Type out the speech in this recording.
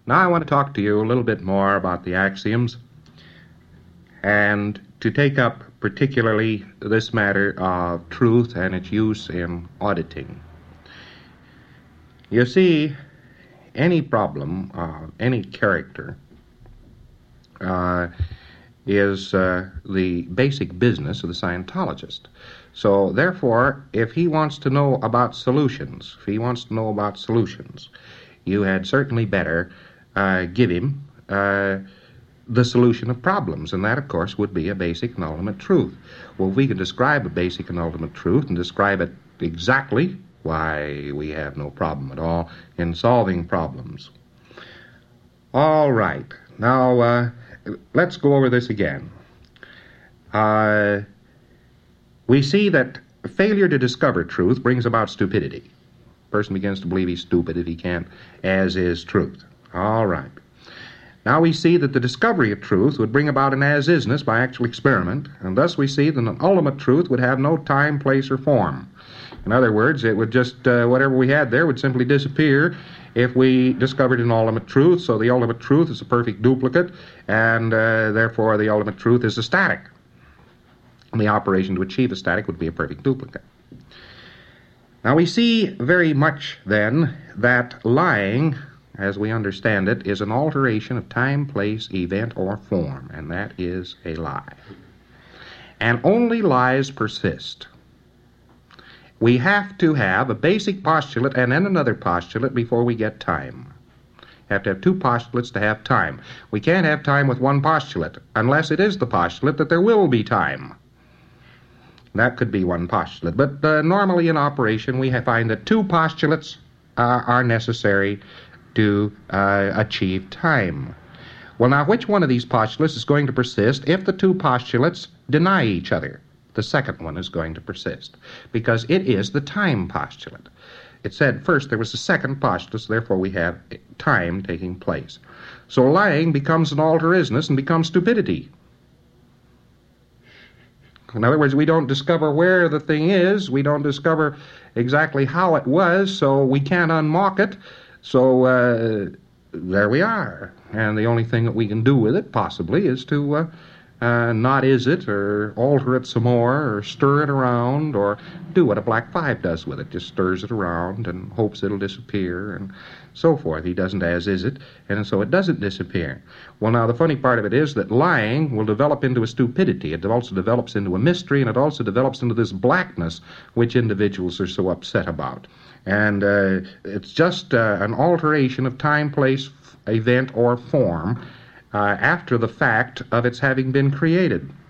Now I want to talk to you a little bit more about the axioms and to take up particularly this matter of truth and its use in auditing. You see, any problem of any character is the basic business of the Scientologist. So, therefore, if he wants to know about solutions, you had certainly better give him the solution of problems, and that, of course, would be a basic and ultimate truth. Well, if we can describe a basic and ultimate truth and describe it exactly, why, we have no problem at all in solving problems. All right. Now, let's go over this again. We see that failure to discover truth brings about stupidity. A person begins to believe he's stupid if he can't, as is truth. All right. Now we see that the discovery of truth would bring about an as-isness by actual experiment, and thus we see that an ultimate truth would have no time, place, or form. In other words, it would just, whatever we had there would simply disappear if we discovered an ultimate truth, so the ultimate truth is a perfect duplicate, and therefore the ultimate truth is a static. And the operation to achieve a static would be a perfect duplicate. Now we see very much, then, that lying, as we understand it, is an alteration of time, place, event, or form, and that is a lie. And only lies persist. We have to have a basic postulate and then another postulate before we get time. Have to have two postulates to have time. We can't have time with one postulate unless it is the postulate that there will be time. That could be one postulate. But normally in operation we find that two postulates are necessary to achieve time. Well, now, which one of these postulates is going to persist if the two postulates deny each other? The second one is going to persist, because it is the time postulate. It said first there was a second postulate, so therefore we have time taking place. So lying becomes an alterismus and becomes stupidity. In other words, we don't discover where the thing is, we don't discover exactly how it was, so we can't unmock it. So there we are. And the only thing that we can do with it, possibly, is to not is it, or alter it some more, or stir it around, or do what a black five does with it. Just stirs it around and hopes it'll disappear, and so forth. He doesn't as is it, and so it doesn't disappear. Well, now, the funny part of it is that lying will develop into a stupidity. It also develops into a mystery, and it also develops into this blackness which individuals are so upset about. And it's just an alteration of time, place, event, or form after the fact of its having been created.